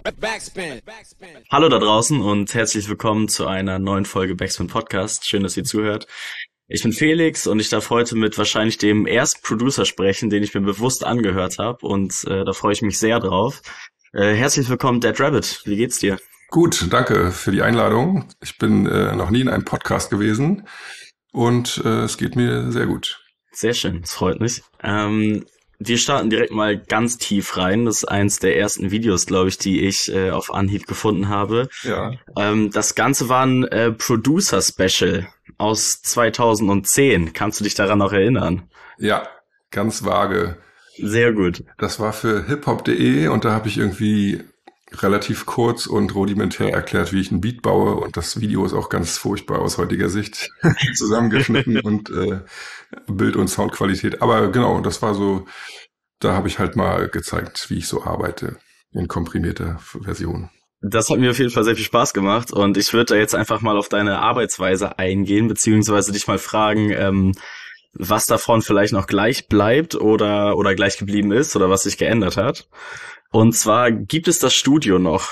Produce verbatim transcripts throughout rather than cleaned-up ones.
Backspin. Hallo da draußen und herzlich willkommen zu einer neuen Folge Backspin Podcast. Schön, dass ihr zuhört. Ich bin Felix und ich darf heute mit wahrscheinlich dem ersten Producer sprechen, den ich mir bewusst angehört habe, und äh, da freue ich mich sehr drauf. Äh, herzlich willkommen, Dead Rabbit. Wie geht's dir? Gut, danke für die Einladung. Ich bin äh, noch nie in einem Podcast gewesen und äh, es geht mir sehr gut. Sehr schön, das freut mich. Ähm, wir starten direkt mal ganz tief rein. Das ist eins der ersten Videos, glaube ich, die ich äh, auf Anhieb gefunden habe. Ja. Ähm, das Ganze war ein äh, Producer-Special aus zweitausendzehn. Kannst du dich daran noch erinnern? Ja, ganz vage. Sehr gut. Das war für hiphop punkt de und da habe ich irgendwie relativ kurz und rudimentär erklärt, wie ich ein Beat baue, und das Video ist auch ganz furchtbar aus heutiger Sicht zusammengeschnitten und äh, Bild- und Soundqualität. Aber genau, das war so, da habe ich halt mal gezeigt, wie ich so arbeite in komprimierter Version. Das hat mir auf jeden Fall sehr viel Spaß gemacht und ich würde da jetzt einfach mal auf deine Arbeitsweise eingehen, beziehungsweise dich mal fragen, ähm, was davon vielleicht noch gleich bleibt oder oder gleich geblieben ist oder was sich geändert hat. Und zwar, gibt es das Studio noch?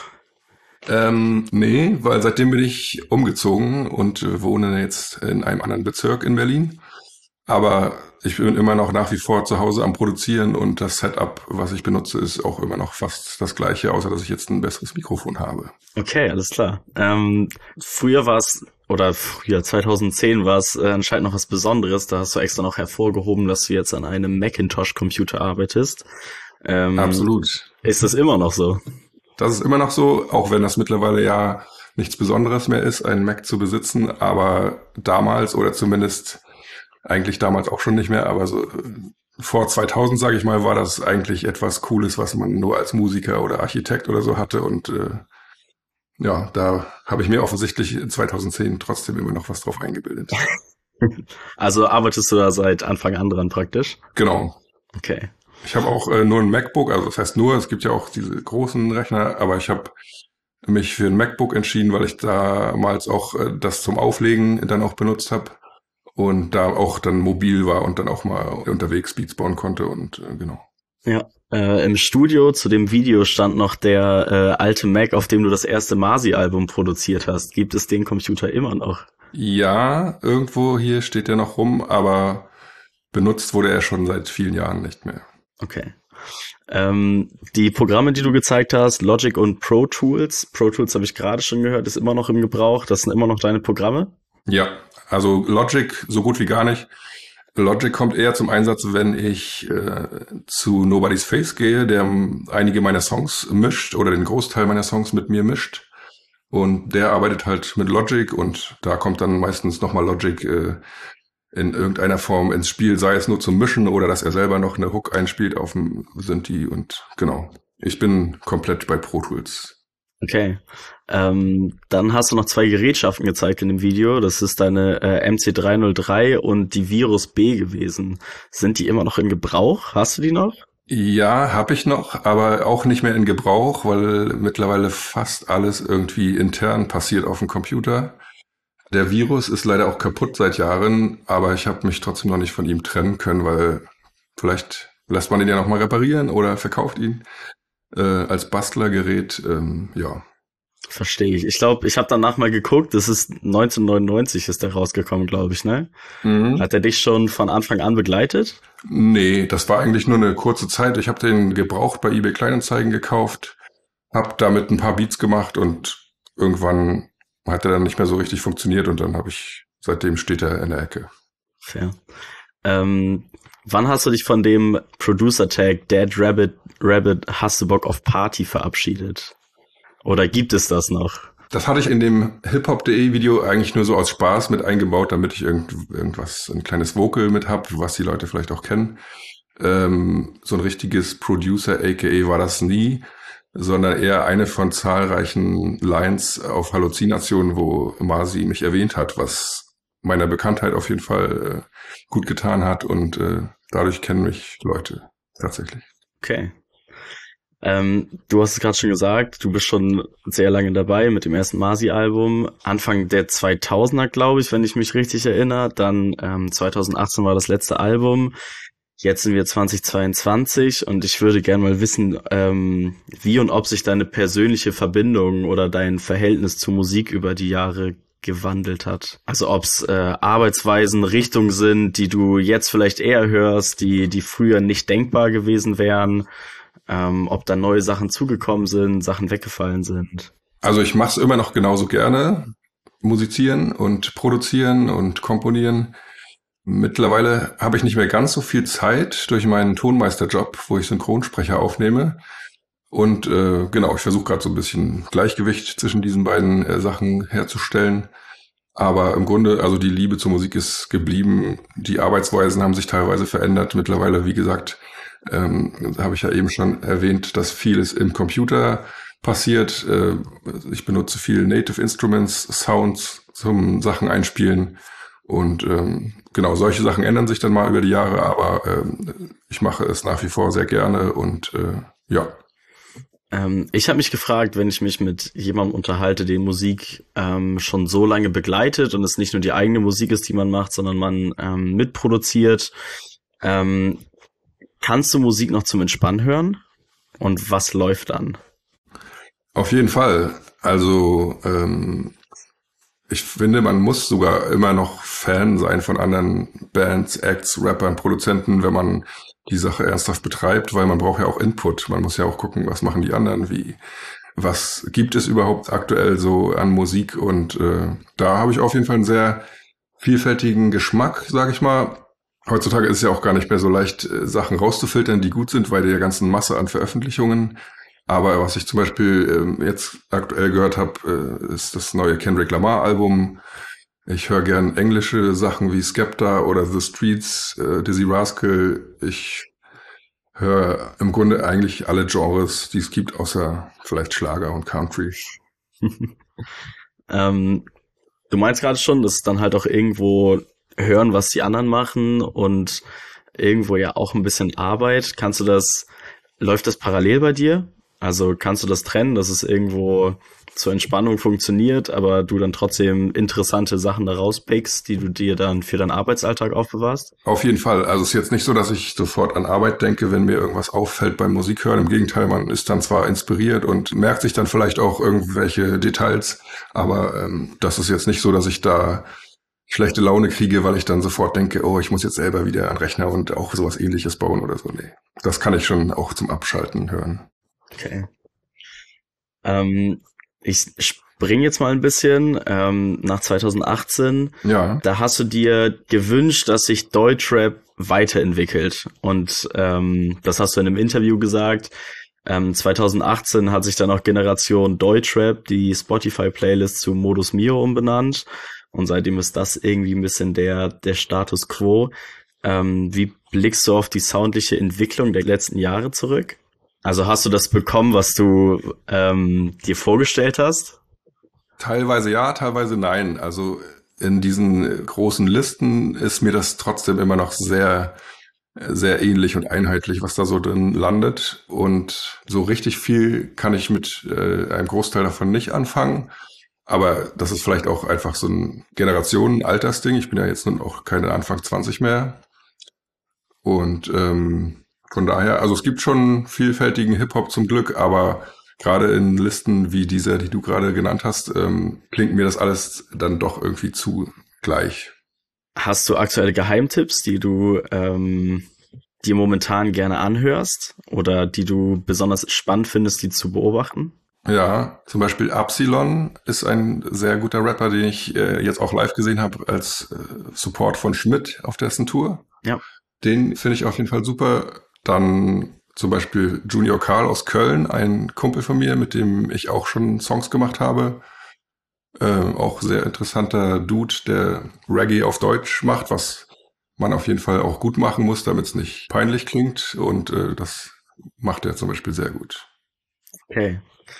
Ähm, nee, weil seitdem bin ich umgezogen und äh, wohne jetzt in einem anderen Bezirk in Berlin. Aber ich bin immer noch nach wie vor zu Hause am Produzieren und das Setup, was ich benutze, ist auch immer noch fast das gleiche, außer dass ich jetzt ein besseres Mikrofon habe. Okay, alles klar. Ähm, früher war es, oder früher, zweitausendzehn war es äh, anscheinend noch was Besonderes. Da hast du extra noch hervorgehoben, dass du jetzt an einem Macintosh-Computer arbeitest. Ähm, Absolut. Ist das immer noch so? Das ist immer noch so, auch wenn das mittlerweile ja nichts Besonderes mehr ist, einen Mac zu besitzen. Aber damals, oder zumindest eigentlich damals auch schon nicht mehr, aber so vor zweitausend, sage ich mal, war das eigentlich etwas Cooles, was man nur als Musiker oder Architekt oder so hatte. Und äh, ja, da habe ich mir offensichtlich zweitausendzehn trotzdem immer noch was drauf eingebildet. Also arbeitest du da seit Anfang an dran praktisch? Genau. Okay. Ich habe auch äh, nur ein MacBook, also das heißt nur, es gibt ja auch diese großen Rechner, aber ich habe mich für ein MacBook entschieden, weil ich damals auch äh, das zum Auflegen dann auch benutzt habe und da auch dann mobil war und dann auch mal unterwegs Beats bauen konnte und äh, genau. Ja, äh, im Studio zu dem Video stand noch der äh, alte Mac, auf dem du das erste Masi-Album produziert hast. Gibt es den Computer immer noch? Ja, irgendwo hier steht der noch rum, aber benutzt wurde er schon seit vielen Jahren nicht mehr. Okay. Ähm, die Programme, die du gezeigt hast, Logic und Pro Tools. Pro Tools habe ich gerade schon gehört, ist immer noch im Gebrauch. Das sind immer noch deine Programme? Ja, also Logic so gut wie gar nicht. Logic kommt eher zum Einsatz, wenn ich äh, zu Nobody's Face gehe, der einige meiner Songs mischt oder den Großteil meiner Songs mit mir mischt. Und der arbeitet halt mit Logic und da kommt dann meistens nochmal Logic äh, in irgendeiner Form ins Spiel, sei es nur zum Mischen oder dass er selber noch eine Hook einspielt auf dem Synthi und genau. Ich bin komplett bei Pro Tools. Okay. Ähm, dann hast du noch zwei Gerätschaften gezeigt in dem Video. Das ist deine äh, M C drei null drei und die Virus B gewesen. Sind die immer noch in Gebrauch? Hast du die noch? Ja, habe ich noch, aber auch nicht mehr in Gebrauch, weil mittlerweile fast alles irgendwie intern passiert auf dem Computer. Der Virus ist leider auch kaputt seit Jahren, aber ich habe mich trotzdem noch nicht von ihm trennen können, weil vielleicht lässt man ihn ja nochmal reparieren oder verkauft ihn äh, als Bastlergerät. Ähm, ja. Verstehe ich. Ich glaube, ich habe danach mal geguckt, das ist neunzehnhundertneunundneunzig ist der rausgekommen, glaube ich, ne? Mhm. Hat er dich schon von Anfang an begleitet? Nee, das war eigentlich nur eine kurze Zeit. Ich habe den gebraucht bei eBay Kleinanzeigen gekauft, habe damit ein paar Beats gemacht und irgendwann hat er dann nicht mehr so richtig funktioniert und dann habe ich, seitdem steht er in der Ecke. Fair. Ähm, wann hast du dich von dem Producer-Tag Dead Rabbit, Rabbit hast du Bock auf Party verabschiedet? Oder gibt es das noch? Das hatte ich in dem hiphop punkt de Video eigentlich nur so aus Spaß mit eingebaut, damit ich irgend, irgendwas, ein kleines Vocal mit hab, was die Leute vielleicht auch kennen. Ähm, so ein richtiges Producer aka war das nie, sondern eher eine von zahlreichen Lines auf Halluzinationen, wo Masi mich erwähnt hat, was meiner Bekanntheit auf jeden Fall äh, gut getan hat und äh, dadurch kennen mich Leute tatsächlich. Okay. Ähm, du hast es gerade schon gesagt, du bist schon sehr lange dabei mit dem ersten Masi-Album. Anfang der zweitausender, glaube ich, wenn ich mich richtig erinnere. Dann ähm, zweitausendachtzehn war das letzte Album. Jetzt sind wir zweitausendzweiundzwanzig und ich würde gerne mal wissen, ähm, wie und ob sich deine persönliche Verbindung oder dein Verhältnis zu Musik über die Jahre gewandelt hat. Also ob es äh, Arbeitsweisen, Richtungen sind, die du jetzt vielleicht eher hörst, die die früher nicht denkbar gewesen wären, ähm, ob da neue Sachen zugekommen sind, Sachen weggefallen sind. Also ich mache es immer noch genauso gerne, musizieren und produzieren und komponieren. Mittlerweile habe ich nicht mehr ganz so viel Zeit durch meinen Tonmeisterjob, wo ich Synchronsprecher aufnehme. Und äh, genau, ich versuche gerade so ein bisschen Gleichgewicht zwischen diesen beiden äh, Sachen herzustellen. Aber im Grunde, also die Liebe zur Musik ist geblieben. Die Arbeitsweisen haben sich teilweise verändert. Mittlerweile, wie gesagt, ähm, habe ich ja eben schon erwähnt, dass vieles im Computer passiert. Äh, ich benutze viel Native Instruments, Sounds zum Sachen einspielen. Und ähm, genau, solche Sachen ändern sich dann mal über die Jahre, aber ähm, ich mache es nach wie vor sehr gerne und äh, ja. Ähm, ich habe mich gefragt, wenn ich mich mit jemandem unterhalte, den Musik ähm, schon so lange begleitet und es nicht nur die eigene Musik ist, die man macht, sondern man ähm, mitproduziert, ähm, kannst du Musik noch zum Entspannen hören? Und was läuft dann? Auf jeden Fall. Also ähm, ich finde, man muss sogar immer noch Fan sein von anderen Bands, Acts, Rappern, Produzenten, wenn man die Sache ernsthaft betreibt, weil man braucht ja auch Input. Man muss ja auch gucken, was machen die anderen, wie, was gibt es überhaupt aktuell so an Musik, und äh, da habe ich auf jeden Fall einen sehr vielfältigen Geschmack, sage ich mal. Heutzutage ist es ja auch gar nicht mehr so leicht, äh, Sachen rauszufiltern, die gut sind, bei der ganzen Masse an Veröffentlichungen. Aber was ich zum Beispiel ähm, jetzt aktuell gehört habe, äh, ist das neue Kendrick Lamar Album. Ich höre gern englische Sachen wie Skepta oder The Streets, äh, Dizzy Rascal. Ich höre im Grunde eigentlich alle Genres, die es gibt, außer vielleicht Schlager und Country. ähm, du meinst gerade schon, dass dann halt auch irgendwo hören, was die anderen machen und irgendwo ja auch ein bisschen Arbeit. Kannst du das, läuft das parallel bei dir? Also kannst du das trennen, dass es irgendwo zur Entspannung funktioniert, aber du dann trotzdem interessante Sachen da rauspickst, die du dir dann für deinen Arbeitsalltag aufbewahrst? Auf jeden Fall. Also es ist jetzt nicht so, dass ich sofort an Arbeit denke, wenn mir irgendwas auffällt beim Musikhören. Im Gegenteil, man ist dann zwar inspiriert und merkt sich dann vielleicht auch irgendwelche Details, aber ähm, das ist jetzt nicht so, dass ich da schlechte Laune kriege, weil ich dann sofort denke, oh, ich muss jetzt selber wieder an Rechner und auch sowas Ähnliches bauen oder so. Nee, das kann ich schon auch zum Abschalten hören. Okay. Ähm, ich spring jetzt mal ein bisschen ähm, nach zweitausendachtzehn. Ja. Da hast du dir gewünscht, dass sich Deutschrap weiterentwickelt. Und ähm, das hast du in einem Interview gesagt. Ähm, zweitausendachtzehn hat sich dann auch Generation Deutschrap, die Spotify-Playlist, zu Modus Mio umbenannt. Und seitdem ist das irgendwie ein bisschen der der Status quo. Ähm, wie blickst du auf die soundliche Entwicklung der letzten Jahre zurück? Also hast du das bekommen, was du ähm, dir vorgestellt hast? Teilweise ja, teilweise nein. Also in diesen großen Listen ist mir das trotzdem immer noch sehr, sehr ähnlich und einheitlich, was da so drin landet. Und so richtig viel kann ich mit äh, einem Großteil davon nicht anfangen. Aber das ist vielleicht auch einfach so ein Generationen-Altersding. Ich bin ja jetzt nun auch keine Anfang zwanzig mehr. Und ähm, von daher, also es gibt schon vielfältigen Hip-Hop zum Glück, aber gerade in Listen wie dieser, die du gerade genannt hast, ähm, klingt mir das alles dann doch irgendwie zu gleich. Hast du aktuelle Geheimtipps, die du ähm, dir momentan gerne anhörst oder die du besonders spannend findest, die zu beobachten? Ja, zum Beispiel Absilon ist ein sehr guter Rapper, den ich äh, jetzt auch live gesehen habe als äh, Support von Schmidt auf dessen Tour. Ja. Den finde ich auf jeden Fall super. Dann zum Beispiel Junior Karl aus Köln, ein Kumpel von mir, mit dem ich auch schon Songs gemacht habe. Äh, auch sehr interessanter Dude, der Reggae auf Deutsch macht, was man auf jeden Fall auch gut machen muss, damit es nicht peinlich klingt. Und äh, das macht er zum Beispiel sehr gut. Okay.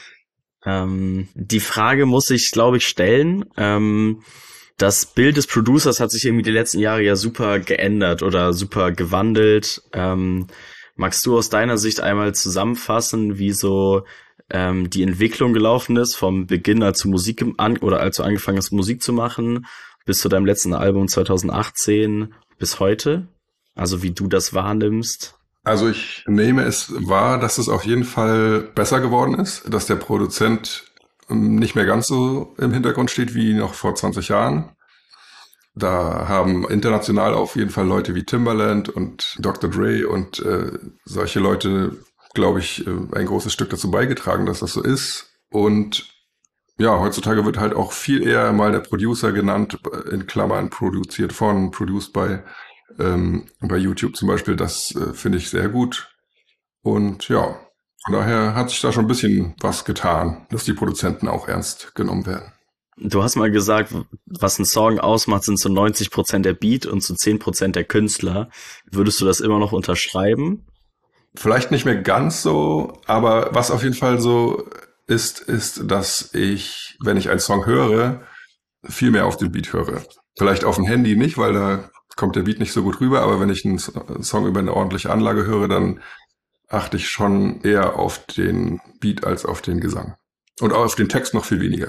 Ähm, die Frage muss ich, glaube ich, stellen. Ähm, das Bild des Producers hat sich irgendwie die letzten Jahre ja super geändert oder super gewandelt. Ähm, magst du aus deiner Sicht einmal zusammenfassen, wie so ähm, die Entwicklung gelaufen ist, vom Beginn, als du Musik an oder als du angefangen hast, Musik zu machen, bis zu deinem letzten Album zweitausendachtzehn bis heute? Also wie du das wahrnimmst? Also ich nehme es wahr, dass es auf jeden Fall besser geworden ist, dass der Produzent nicht mehr ganz so im Hintergrund steht wie noch vor zwanzig Jahren. Da haben international auf jeden Fall Leute wie Timbaland und Doktor Dre und äh, solche Leute, glaube ich, ein großes Stück dazu beigetragen, dass das so ist. Und ja, heutzutage wird halt auch viel eher mal der Producer genannt, in Klammern produziert von, produced by, ähm, bei YouTube zum Beispiel. Das äh, finde ich sehr gut. Und ja, von daher hat sich da schon ein bisschen was getan, dass die Produzenten auch ernst genommen werden. Du hast mal gesagt, was ein Song ausmacht, sind so neunzig Prozent der Beat und so zehn Prozent der Künstler. Würdest du das immer noch unterschreiben? Vielleicht nicht mehr ganz so, aber was auf jeden Fall so ist, ist, dass ich, wenn ich einen Song höre, viel mehr auf den Beat höre. Vielleicht auf dem Handy nicht, weil da kommt der Beat nicht so gut rüber, aber wenn ich einen Song über eine ordentliche Anlage höre, dann achte ich schon eher auf den Beat als auf den Gesang. Und auch auf den Text noch viel weniger.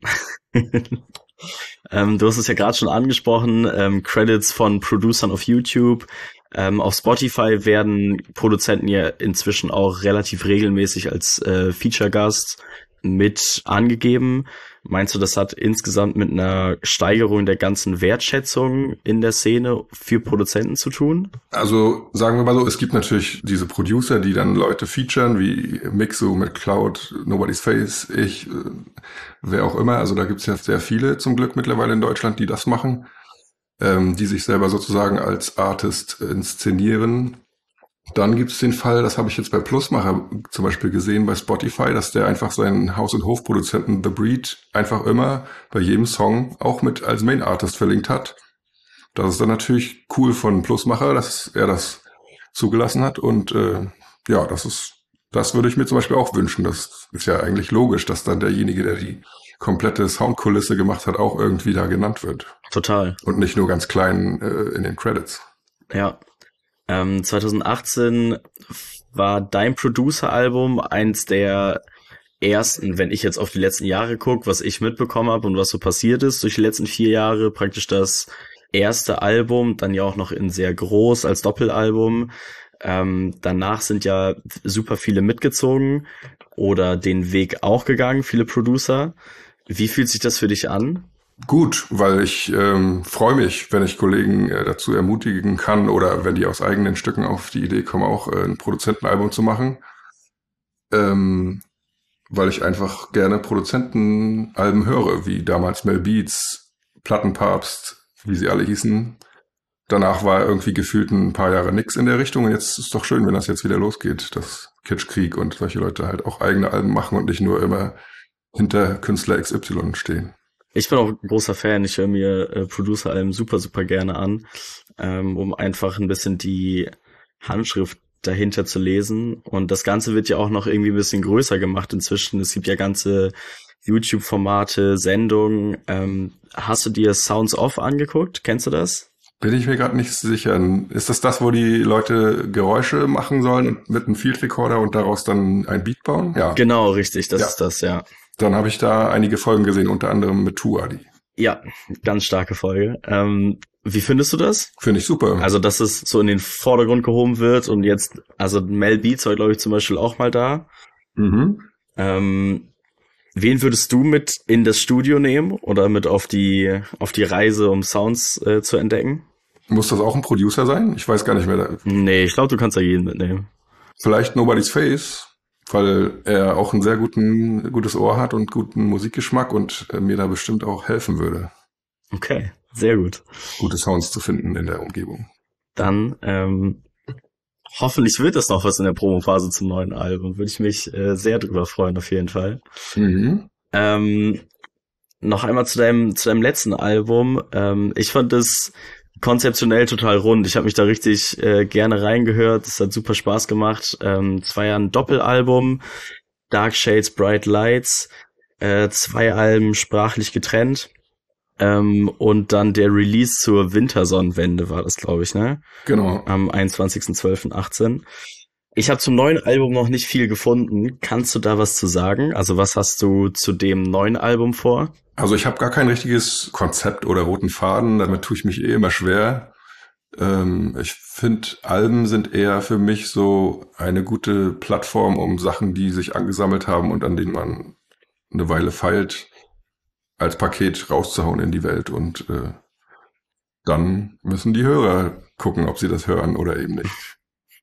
ähm, du hast es ja gerade schon angesprochen, ähm, Credits von Producern auf YouTube. Ähm, auf Spotify werden Produzenten ja inzwischen auch relativ regelmäßig als äh, Feature-Gast mit angegeben. Meinst du, das hat insgesamt mit einer Steigerung der ganzen Wertschätzung in der Szene für Produzenten zu tun? Also sagen wir mal so, es gibt natürlich diese Producer, die dann Leute featuren, wie Mixo mit Cloud, Nobody's Face, ich, wer auch immer. Also da gibt's ja sehr viele zum Glück mittlerweile in Deutschland, die das machen, ähm, die sich selber sozusagen als Artist inszenieren. Dann gibt's den Fall, das habe ich jetzt bei Plusmacher zum Beispiel gesehen, bei Spotify, dass der einfach seinen Haus- und Hofproduzenten The Breed einfach immer bei jedem Song auch mit als Main Artist verlinkt hat. Das ist dann natürlich cool von Plusmacher, dass er das zugelassen hat. Und äh, ja, das ist, das würde ich mir zum Beispiel auch wünschen. Das ist ja eigentlich logisch, dass dann derjenige, der die komplette Soundkulisse gemacht hat, auch irgendwie da genannt wird. Total. Und nicht nur ganz klein äh, in den Credits. Ja. Ähm, zwanzig achtzehn war dein Producer-Album eins der ersten, wenn ich jetzt auf die letzten Jahre gucke, was ich mitbekommen habe und was so passiert ist durch die letzten vier Jahre, praktisch das erste Album, dann ja auch noch in sehr groß als Doppelalbum. Ähm, danach sind ja super viele mitgezogen oder den Weg auch gegangen, viele Producer. Wie fühlt sich das für dich an? Gut, weil ich ähm, freue mich, wenn ich Kollegen äh, dazu ermutigen kann oder wenn die aus eigenen Stücken auf die Idee kommen, auch äh, ein Produzentenalbum zu machen. Ähm, weil ich einfach gerne Produzentenalben höre, wie damals Mel Beats, Plattenpapst, wie sie alle hießen. Danach war irgendwie gefühlt ein paar Jahre nix in der Richtung und jetzt ist es doch schön, wenn das jetzt wieder losgeht, dass Kitschkrieg und solche Leute halt auch eigene Alben machen und nicht nur immer hinter Künstler X Y stehen. Ich bin auch ein großer Fan. Ich höre mir äh, Producer-Alben super, super gerne an, ähm, um einfach ein bisschen die Handschrift dahinter zu lesen. Und das Ganze wird ja auch noch irgendwie ein bisschen größer gemacht inzwischen. Es gibt ja ganze YouTube-Formate, Sendungen. Ähm, hast du dir Sounds Off angeguckt? Kennst du das? Bin ich mir gerade nicht sicher. Ist das das, wo die Leute Geräusche machen sollen mit einem Field Recorder und daraus dann ein Beat bauen? Ja. Genau, richtig. Das ja. ist das, ja. Dann habe ich da einige Folgen gesehen, unter anderem mit Tuadi. Ja, ganz starke Folge. Ähm, wie findest du das? Finde ich super. Also, dass es so in den Vordergrund gehoben wird und jetzt, also Mel Beats war, glaube ich, zum Beispiel auch mal da. Mhm. Ähm, wen würdest du mit in das Studio nehmen oder mit auf die auf die Reise, um Sounds äh, zu entdecken? Muss das auch ein Producer sein? Ich weiß gar nicht mehr. Nee, ich glaube, du kannst da jeden mitnehmen. Vielleicht Nobody's Face, weil er auch ein sehr guten, gutes Ohr hat und guten Musikgeschmack und äh, mir da bestimmt auch helfen würde. Okay, sehr gut. Gute Sounds zu finden in der Umgebung. Dann, ähm, hoffentlich wird das noch was in der Promophase zum neuen Album. Würde ich mich äh, sehr drüber freuen, auf jeden Fall. Mhm. Ähm, noch einmal zu deinem, zu deinem letzten Album. Ähm, ich fand es konzeptionell total rund. Ich habe mich da richtig äh, gerne reingehört. Es hat super Spaß gemacht. Ähm, es war ja ein Doppelalbum. Dark Shades, Bright Lights. Äh, zwei Alben sprachlich getrennt. Ähm, und dann der Release zur Wintersonnenwende war das, glaube ich, ne? Genau. Am einundzwanzigsten zwölften achtzehn. Ich habe zum neuen Album noch nicht viel gefunden. Kannst du da was zu sagen? Also was hast du zu dem neuen Album vor? Also ich habe gar kein richtiges Konzept oder roten Faden. Damit tue ich mich eh immer schwer. Ähm, ich finde, Alben sind eher für mich so eine gute Plattform, um Sachen, die sich angesammelt haben und an denen man eine Weile feilt, als Paket rauszuhauen in die Welt. Und äh, dann müssen die Hörer gucken, ob sie das hören oder eben nicht.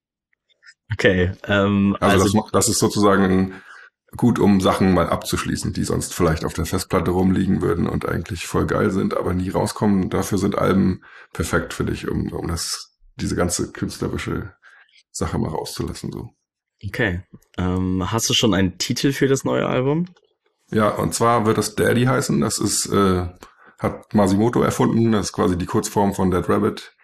Okay, ähm, Also, also das, macht- das ist sozusagen gut, um Sachen mal abzuschließen, die sonst vielleicht auf der Festplatte rumliegen würden und eigentlich voll geil sind, aber nie rauskommen. Dafür sind Alben perfekt für dich, um, um das, diese ganze künstlerische Sache mal rauszulassen. So. okay. Ähm, hast du schon einen Titel für das neue Album? Ja, und zwar wird das Daddy heißen. Das ist, äh, hat Masimoto erfunden. Das ist quasi die Kurzform von Dead Rabbit.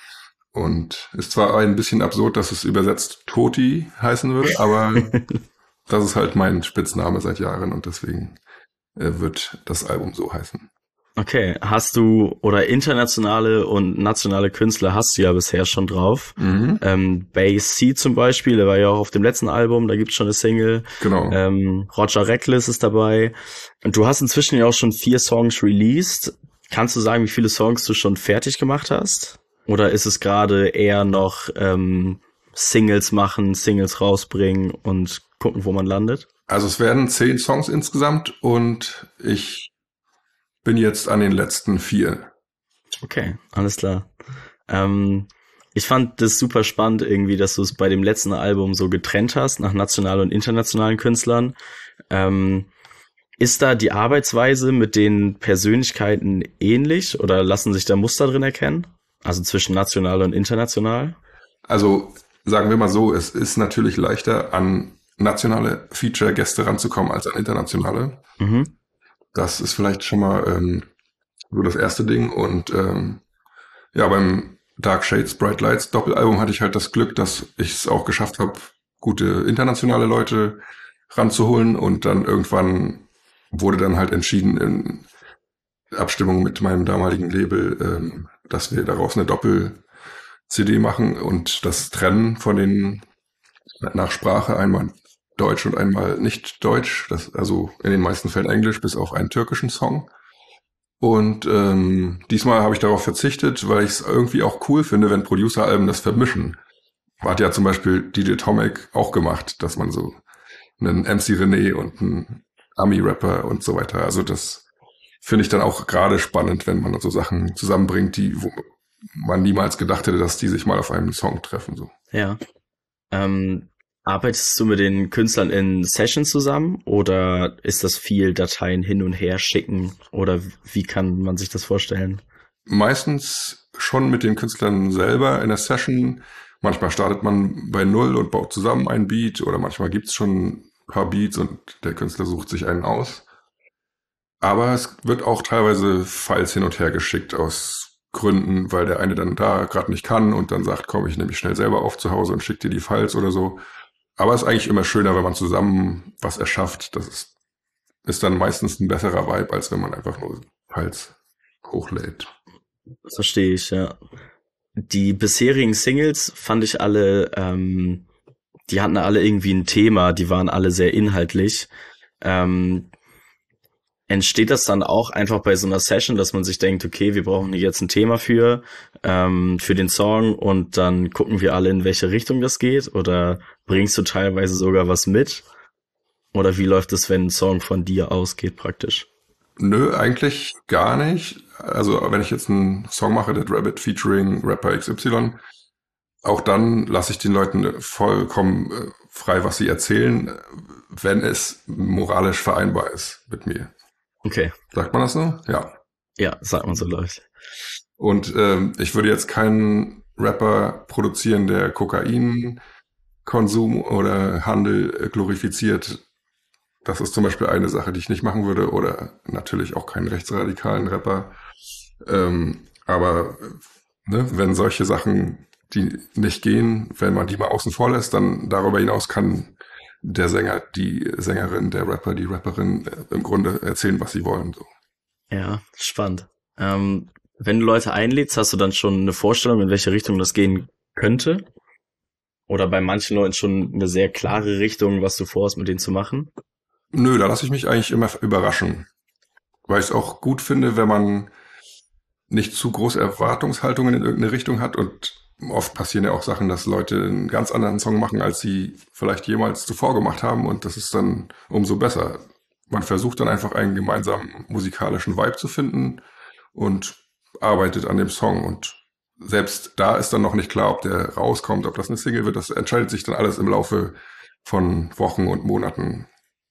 Und ist zwar ein bisschen absurd, dass es übersetzt Toti heißen würde, aber das ist halt mein Spitzname seit Jahren und deswegen äh, wird das Album so heißen. Okay, hast du oder internationale und nationale Künstler hast du ja bisher schon drauf. Mhm. Ähm, Bass C zum Beispiel, der war ja auch auf dem letzten Album, da gibt's schon eine Single. Genau. Ähm, Roger Reckless ist dabei. Und du hast inzwischen ja auch schon vier Songs released. Kannst du sagen, wie viele Songs du schon fertig gemacht hast? Oder ist es gerade eher noch ähm, Singles machen, Singles rausbringen und gucken, wo man landet? Also es werden zehn Songs insgesamt und ich bin jetzt an den letzten vier. Okay, alles klar. Ähm, ich fand das super spannend irgendwie, dass du es bei dem letzten Album so getrennt hast nach nationalen und internationalen Künstlern. Ähm, ist da die Arbeitsweise mit den Persönlichkeiten ähnlich oder lassen sich da Muster drin erkennen? Also zwischen national und international? Also sagen wir mal so, es ist natürlich leichter an nationale Feature-Gäste ranzukommen als an internationale. Mhm. Das ist vielleicht schon mal ähm, so das erste Ding. Und ähm, ja, beim Dark Shades, Bright Lights Doppelalbum hatte ich halt das Glück, dass ich es auch geschafft habe, gute internationale Leute ranzuholen. Und dann irgendwann wurde dann halt entschieden in Abstimmung mit meinem damaligen Label, ähm, dass wir daraus eine Doppel-C D machen und das Trennen von den nach Sprache einmal Deutsch und einmal nicht Deutsch, das, also in den meisten Fällen Englisch, bis auf einen türkischen Song. Und ähm, diesmal habe ich darauf verzichtet, weil ich es irgendwie auch cool finde, wenn Producer-Alben das vermischen. Hat ja zum Beispiel D J Tomek auch gemacht, dass man so einen M C René und einen Ami-Rapper und so weiter. Also das finde ich dann auch gerade spannend, wenn man so Sachen zusammenbringt, die wo man niemals gedacht hätte, dass die sich mal auf einem Song treffen. So. Ja. Ähm, arbeitest du mit den Künstlern in Sessions zusammen oder ist das viel Dateien hin und her schicken oder wie kann man sich das vorstellen? Meistens schon mit den Künstlern selber in der Session. Manchmal startet man bei Null und baut zusammen ein Beat oder manchmal gibt's schon ein paar Beats und der Künstler sucht sich einen aus. Aber es wird auch teilweise Files hin und her geschickt aus Gründen, weil der eine dann da gerade nicht kann und dann sagt, komm, ich nehme mich schnell selber auf zu Hause und schick dir die Files oder so. Aber es ist eigentlich immer schöner, wenn man zusammen was erschafft. Das ist, ist dann meistens ein besserer Vibe, als wenn man einfach nur Files hochlädt. Das verstehe ich, ja. Die bisherigen Singles fand ich alle, ähm, die hatten alle irgendwie ein Thema, die waren alle sehr inhaltlich. Ähm, entsteht das dann auch einfach bei so einer Session, dass man sich denkt, okay, wir brauchen hier jetzt ein Thema für, ähm, für den Song und dann gucken wir alle, in welche Richtung das geht? Oder bringst du teilweise sogar was mit? Oder wie läuft es, wenn ein Song von dir ausgeht praktisch? Nö, eigentlich gar nicht. Also wenn ich jetzt einen Song mache, Dead Rabbit featuring Rapper X Y, auch dann lasse ich den Leuten vollkommen äh, frei, was sie erzählen, wenn es moralisch vereinbar ist mit mir. Okay. Sagt man das so? Ja. Ja, sagt man so läuft. Und ähm, ich würde jetzt keinen Rapper produzieren, der Kokainkonsum oder Handel äh, glorifiziert. Das ist zum Beispiel eine Sache, die ich nicht machen würde. Oder natürlich auch keinen rechtsradikalen Rapper. Ähm, aber ne, wenn solche Sachen, die nicht gehen, wenn man die mal außen vor lässt, dann darüber hinaus kann der Sänger, die Sängerin, der Rapper, die Rapperin äh, im Grunde erzählen, was sie wollen. So. Ja, spannend. Ähm, wenn du Leute einlädst, hast du dann schon eine Vorstellung, in welche Richtung das gehen könnte? Oder bei manchen Leuten schon eine sehr klare Richtung, was du vorhast, mit denen zu machen? Nö, da lasse ich mich eigentlich immer überraschen. Weil ich es auch gut finde, wenn man nicht zu große Erwartungshaltungen in irgendeine Richtung hat und oft passieren ja auch Sachen, dass Leute einen ganz anderen Song machen, als sie vielleicht jemals zuvor gemacht haben und das ist dann umso besser. Man versucht dann einfach einen gemeinsamen musikalischen Vibe zu finden und arbeitet an dem Song und selbst da ist dann noch nicht klar, ob der rauskommt, ob das eine Single wird. Das entscheidet sich dann alles im Laufe von Wochen und Monaten.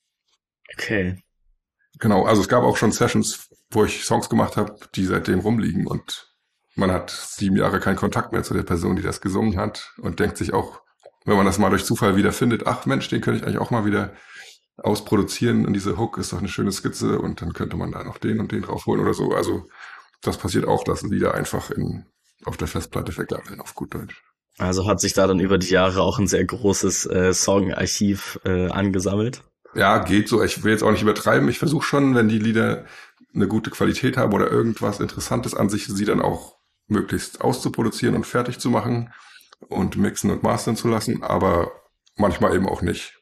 Okay. Genau, also es gab auch schon Sessions, wo ich Songs gemacht habe, die seitdem rumliegen und man hat sieben Jahre keinen Kontakt mehr zu der Person, die das gesungen hat und denkt sich auch, wenn man das mal durch Zufall wieder findet, ach Mensch, den könnte ich eigentlich auch mal wieder ausproduzieren und diese Hook ist doch eine schöne Skizze und dann könnte man da noch den und den draufholen oder so. Also das passiert auch, dass Lieder einfach in, auf der Festplatte vergammeln, auf gut Deutsch. Also hat sich da dann über die Jahre auch ein sehr großes äh, Songarchiv äh, angesammelt? Ja, geht so. Ich will jetzt auch nicht übertreiben. Ich versuche schon, wenn die Lieder eine gute Qualität haben oder irgendwas Interessantes an sich, sie dann auch möglichst auszuproduzieren und fertig zu machen und mixen und mastern zu lassen, aber manchmal eben auch nicht.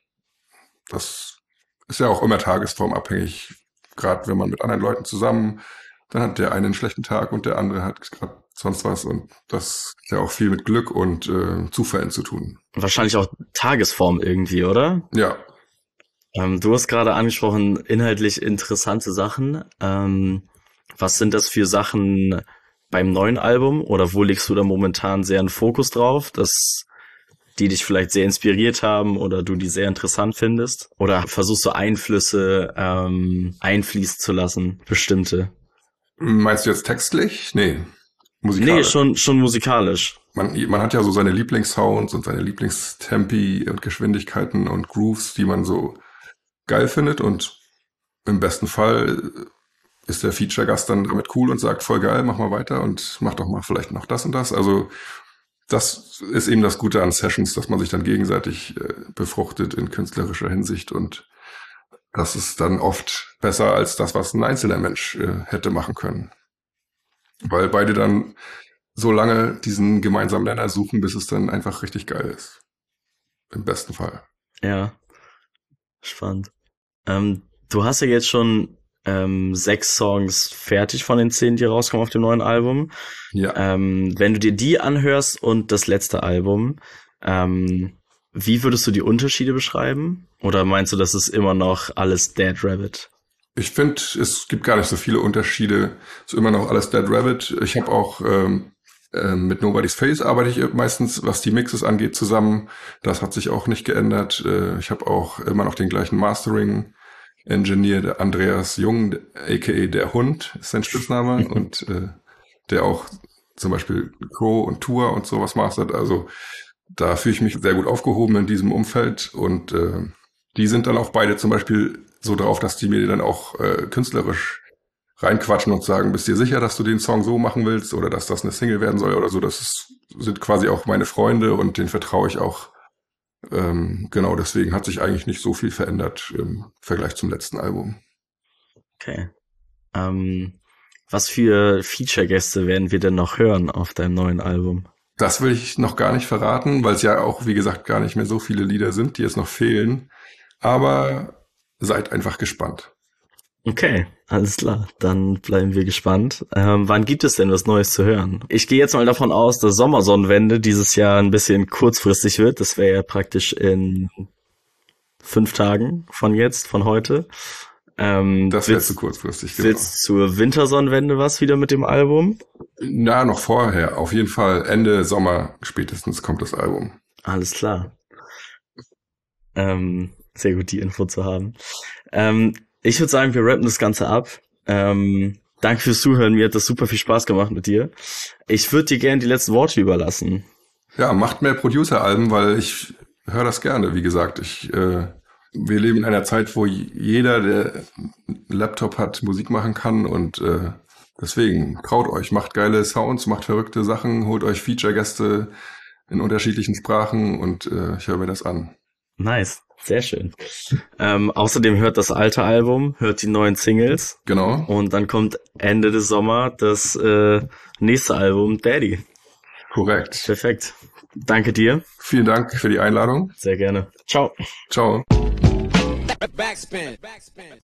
Das ist ja auch immer tagesformabhängig, gerade wenn man mit anderen Leuten zusammen, dann hat der eine einen schlechten Tag und der andere hat gerade sonst was und das hat ja auch viel mit Glück und äh, Zufällen zu tun. Wahrscheinlich auch Tagesform irgendwie, oder? Ja. Ähm, du hast gerade angesprochen, inhaltlich interessante Sachen. Ähm, was sind das für Sachen beim neuen Album oder wo legst du da momentan sehr einen Fokus drauf, dass die dich vielleicht sehr inspiriert haben oder du die sehr interessant findest? Oder versuchst du Einflüsse ähm, einfließen zu lassen, bestimmte? Meinst du jetzt textlich? Nee, musikalisch. Nee, schon, schon musikalisch. Man, man hat ja so seine Lieblingssounds und seine Lieblingstempi und Geschwindigkeiten und Grooves, die man so geil findet und im besten Fall ist der Feature-Gast dann damit cool und sagt, voll geil, mach mal weiter und mach doch mal vielleicht noch das und das. Also das ist eben das Gute an Sessions, dass man sich dann gegenseitig äh, befruchtet in künstlerischer Hinsicht und das ist dann oft besser als das, was ein einzelner Mensch äh, hätte machen können. Weil beide dann so lange diesen gemeinsamen Nenner suchen, bis es dann einfach richtig geil ist. Im besten Fall. Ja, spannend. Ähm, du hast ja jetzt schon ähm, sechs Songs fertig von den zehn, die rauskommen auf dem neuen Album. Ja. Ähm, wenn du dir die anhörst und das letzte Album, ähm, wie würdest du die Unterschiede beschreiben? Oder meinst du, das ist immer noch alles Dead Rabbit? Ich finde, es gibt gar nicht so viele Unterschiede. Es ist immer noch alles Dead Rabbit. Ich habe auch ähm, äh, mit Nobody's Face arbeite ich meistens, was die Mixes angeht, zusammen. Das hat sich auch nicht geändert. Äh, ich habe auch immer noch den gleichen Mastering-Engineer, der Andreas Jung, aka der Hund, ist sein Spitzname. und äh, der auch zum Beispiel Crow und Tour und sowas mastert. Also da fühle ich mich sehr gut aufgehoben in diesem Umfeld. Und äh, die sind dann auch beide zum Beispiel so drauf, dass die mir dann auch äh, künstlerisch reinquatschen und sagen, bist du dir sicher, dass du den Song so machen willst oder dass das eine Single werden soll oder so. Das ist, sind quasi auch meine Freunde und denen vertraue ich auch. Ähm, genau, deswegen hat sich eigentlich nicht so viel verändert im Vergleich zum letzten Album. Okay. Ähm, was für Feature-Gäste werden wir denn noch hören auf deinem neuen Album? Das will ich noch gar nicht verraten, weil es ja auch, wie gesagt, gar nicht mehr so viele Lieder sind, die jetzt noch fehlen. Aber seid einfach gespannt. Okay, alles klar. Dann bleiben wir gespannt. Ähm, wann gibt es denn was Neues zu hören? Ich gehe jetzt mal davon aus, dass Sommersonnenwende dieses Jahr ein bisschen kurzfristig wird. Das wäre ja praktisch in fünf Tagen von jetzt, von heute. Ähm, das wäre zu kurzfristig, genau. Willst zur Wintersonnenwende was wieder mit dem Album? Na, noch vorher. Auf jeden Fall Ende Sommer spätestens kommt das Album. Alles klar. Ähm, sehr gut, die Info zu haben. Ähm, ich würde sagen, wir rappen das Ganze ab. Ähm, danke fürs Zuhören. Mir hat das super viel Spaß gemacht mit dir. Ich würde dir gerne die letzten Worte überlassen. Ja, macht mehr Producer-Alben, weil ich höre das gerne. Wie gesagt, ich äh, wir leben in einer Zeit, wo jeder, der einen Laptop hat, Musik machen kann und äh, deswegen traut euch, macht geile Sounds, macht verrückte Sachen, holt euch Feature-Gäste in unterschiedlichen Sprachen und äh, ich höre mir das an. Nice, sehr schön. Ähm, außerdem hört das alte Album, hört die neuen Singles. Genau. Und dann kommt Ende des Sommers das äh, nächste Album, Daddy. Korrekt. Perfekt. Danke dir. Vielen Dank für die Einladung. Sehr gerne. Ciao. Ciao. Backspin. Backspin.